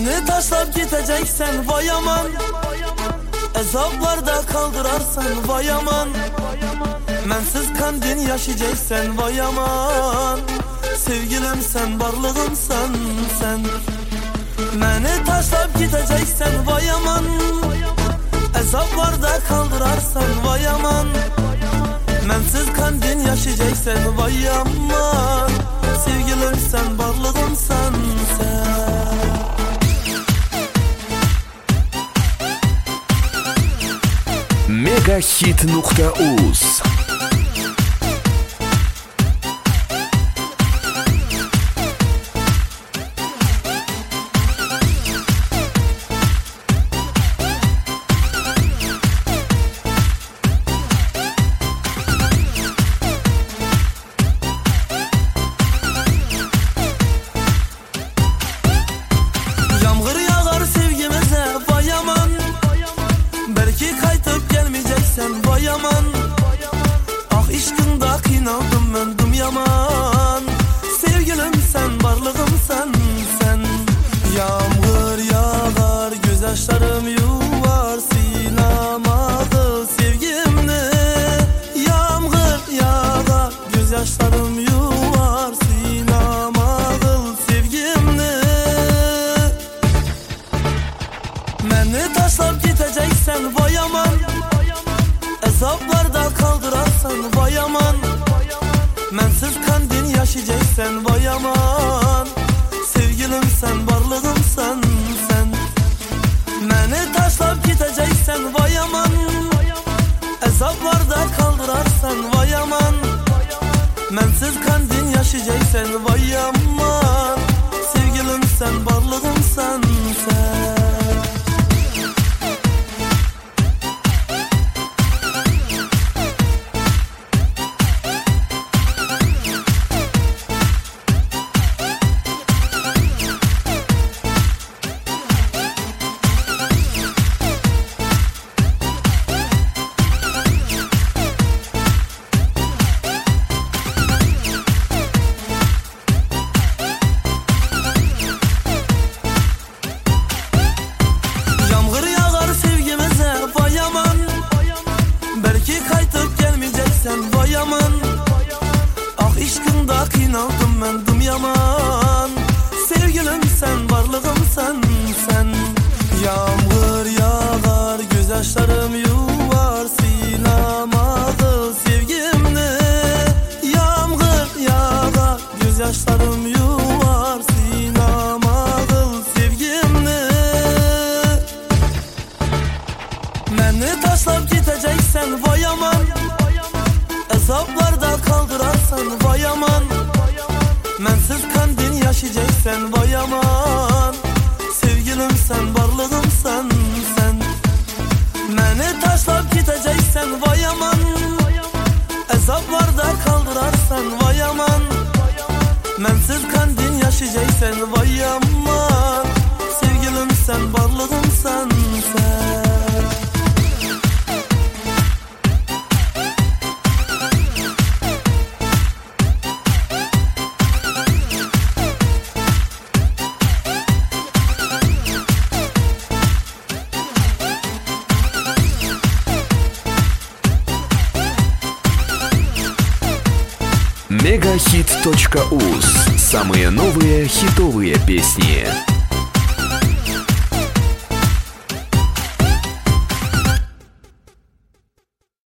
Beni taşlap gideceksen vay aman, azaplarda kaldırarsan vay aman. Mensiz kandin yaşayacaksan vay aman. Sevgilim sen, varlığımsan sen. Beni taşlap gideceksen vay aman, azaplarda kaldırarsan vay aman. Mensiz kandin yaşayacaksan vay aman. Sevgilim sen, varlığımsan sen. Megahit.uz. Yağmur yağar sevgimize vay aman. Belki kaytıp gelmeyeceksen vay aman. Ah işkında kıyналdım ben dım yaman. Sevgilim sen, varlığımsan sen. Yağmur yağar, gözyaşlarım yuvar, silamadı sevgimni. Yağmur yağar, gözyaşlarım yuvar, silamadı sevgimni. Beni taşlap gideceksen vay aman, azaplarda kaldırarsan vay aman. Mensiz kandin yaşayacaksan vay aman. Sevgilim sen, varlığımsan sen. Beni taşlap gideceksen vay aman, azaplarda kaldırarsan vay aman. Mensiz kandin yaşayacaksan vay aman. Sevgilim sen, varlığımsan sen. Yağmur yağar sevgimize vay aman. Belki kaytıp gelmeyeceksen vay aman. Ah işkında kıyналdım ben dım yaman. Sevgilim sen, varlığımsan sen. Yağmur yağar, gözyaşlarım yuvar, silamadı sevgimni. Yağmur yağar, gözyaşlarım yuvar, silamadı sevgimni. Beni taşlap gideceksen vay aman, azaplarda kaldırarsan vay aman. Mensiz kandin yaşayacaksan vay aman. Sevgilim sen, varlığımsan sen. Beni taşlap gideceksen vay aman, azaplarda kaldırarsan vay aman. Mensiz kandin yaşayacaksan vay aman. Sevgilim sen, varlığımsan sen. Megahit.uz. Самые новые хитовые песни.